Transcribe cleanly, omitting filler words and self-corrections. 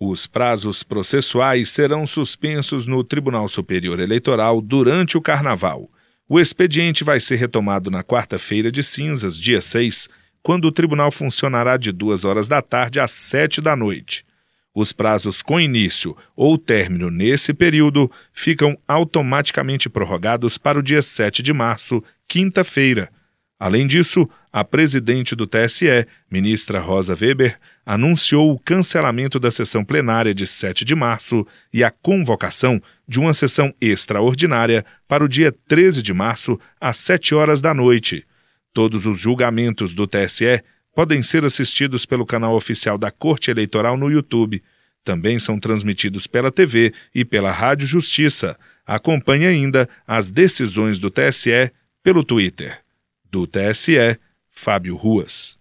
Os prazos processuais serão suspensos no Tribunal Superior Eleitoral durante o Carnaval. O expediente vai ser retomado na quarta-feira de cinzas, dia 6, quando o tribunal funcionará de 2 da tarde às 7 da noite. Os prazos com início ou término nesse período ficam automaticamente prorrogados para o dia 7 de março, quinta-feira. Além disso, a presidente do TSE, ministra Rosa Weber, anunciou o cancelamento da sessão plenária de 7 de março e a convocação de uma sessão extraordinária para o dia 13 de março, às 7 horas da noite. Todos os julgamentos do TSE podem ser assistidos pelo canal oficial da Corte Eleitoral no YouTube. Também são transmitidos pela TV e pela Rádio Justiça. Acompanhe ainda as decisões do TSE pelo Twitter. Do TSE, Fábio Ruas.